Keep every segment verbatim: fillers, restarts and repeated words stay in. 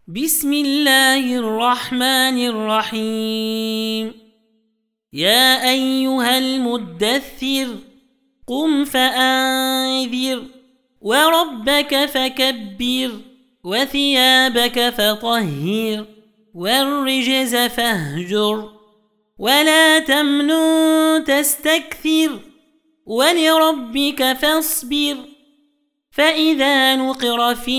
بسم الله الرحمن الرحيم. يا أيها المدثر قم فأنذر وربك فكبر وثيابك فطهر والرجز فاهجر ولا تمنن تستكثر ولربك فاصبر فإذا نقر في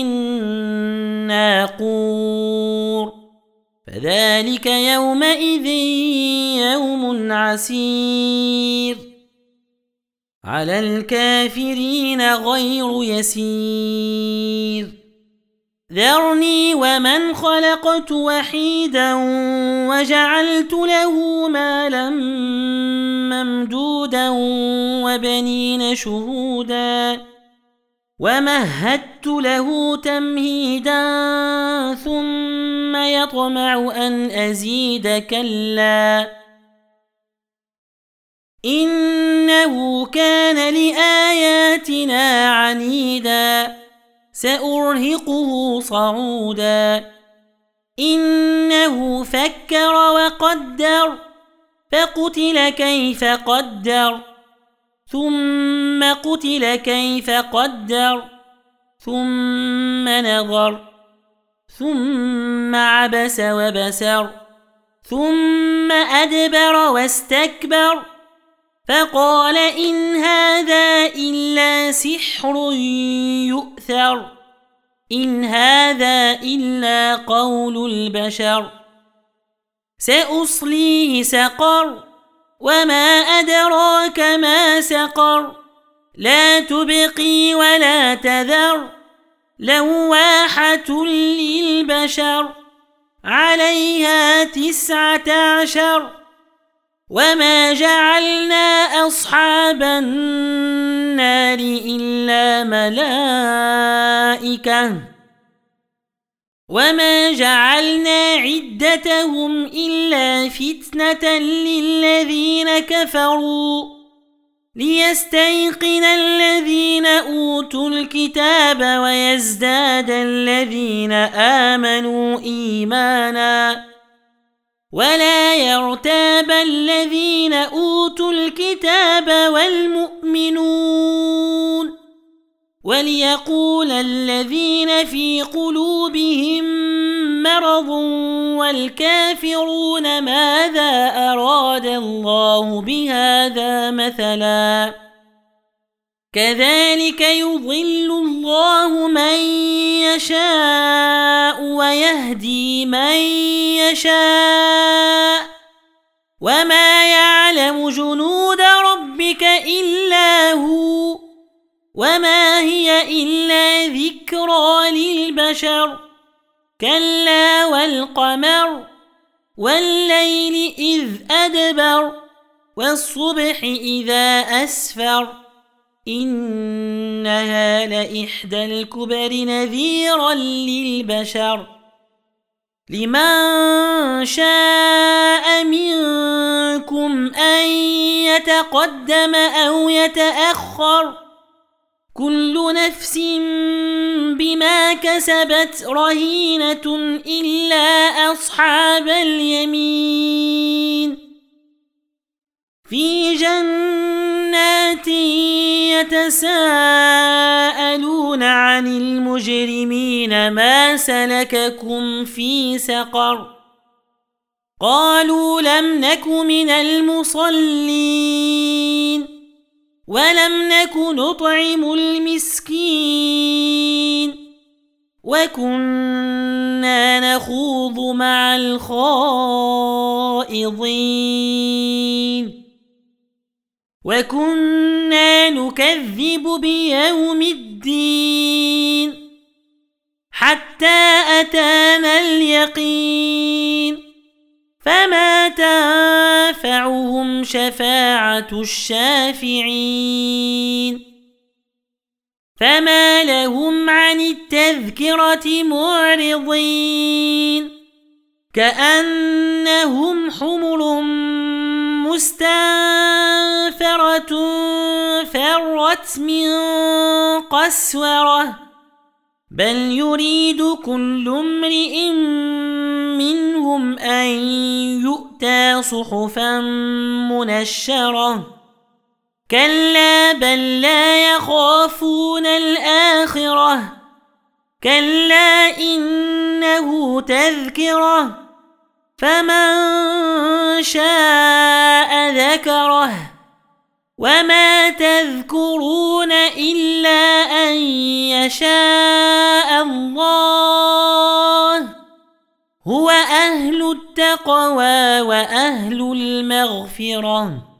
الناقور فذلك يومئذ يوم عسير على الكافرين غير يسير. ذرني ومن خلقت وحيدا وجعلت له مالا ممدودا وبنين شهودا ومهدت له تمهيدا ثم يطمع أن أزيد كلا إنه كان لآياتنا عنيدا سأرهقه صعودا إنه فكر وقدر فقتل كيف قدر ثم قتل كيف قدر ثم نظر ثم عبس وبسر ثم أدبر واستكبر فقال إن هذا إلا سحر يؤثر إن هذا إلا قول البشر سأصليه سقر وما أدراك ما سقر لا تبقي ولا تذر لواحة للبشر عليها تسعة عشر وما جعلنا أصحاب النار إلا ملائكة وما جعلنا عدتهم إلا فتنة للذين كفروا ليستيقن الذين أوتوا الكتاب ويزداد الذين آمنوا إيمانا ولا يرتاب الذين أوتوا الكتاب والمؤمنون وليقول الذين في قلوبهم مرض والكافرون ماذا أراد الله بهذا مثلا كذلك يضل الله من يشاء ويهدي من يشاء وما يعلم جنود ربك إلا هو وما هي إلا ذكرى للبشر كلا والقمر والليل إذ أدبر والصبح إذا أسفر إنها لإحدى الكبر نذيرا للبشر لمن شاء منكم أن يتقدم أو يتأخر كل نفس بما كسبت رهينة إلا أصحاب اليمين في جنات يتساءلون عن المجرمين ما سلككم في سقر قالوا لم نك من المصلين ولم نك نطعم المسكين وكنا نخوض مع الخائضين وكنا نكذب بيوم الدين حتى أتانا اليقين فما تنفعهم شفاعة الشافعين فما لهم عن التذكرة معرضين كأنهم حمر مستنفرة فرت من قسورة بل يريد كل امرئ منهم أن يؤتى صحفا منشرة كلا بل لا يخافون الآخرة كلا إنه تذكرة فمن شاء ذكره وما تذكرون إلا أن يشاء الله هو أهل التقوى وأهل المغفرة.